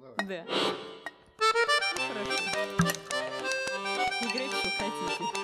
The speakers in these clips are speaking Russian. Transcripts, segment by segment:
Да. Хорошо. Играйте, что хотите.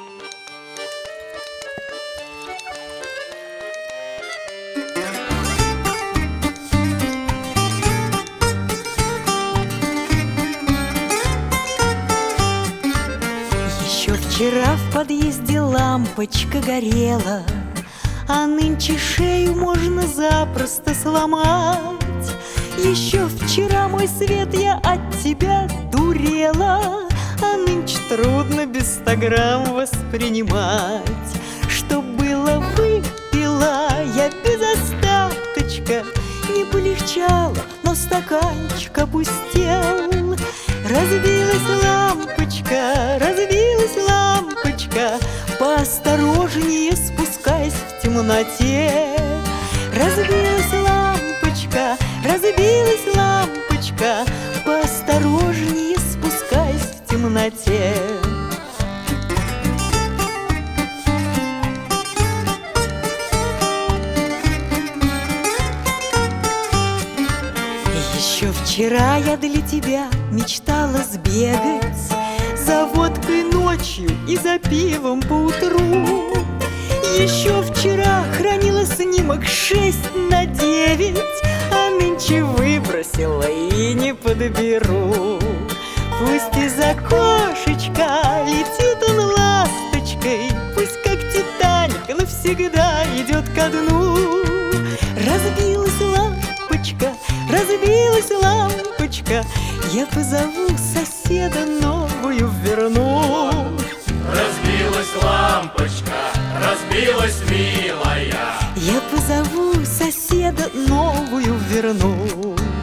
Еще вчера в подъезде лампочка горела, а нынче шею можно запросто сломать. Еще вчера, мой свет, я от тебя дурела, а нынче трудно без 100 грамм воспринимать. Что было, выпила я без остаточка, не полегчало, но стаканчик опустел. Разбилась лампочка, поосторожнее спускаясь в темноте. Разбилась лампочка, поосторожнее спускаясь в темноте. Еще вчера я для тебя мечтала сбегать за водкой ночью и за пивом поутру. Еще вчера хранила снимок 6/9, а нынче выбросила и не подберу. Пусть из окошечка летит он ласточкой, пусть как Титаник навсегда идет ко дну. Разбилась лампочка, я позову соседа, новую верну. Разбилась лампочка, разбилась, милая, Я позову соседа, новую верну.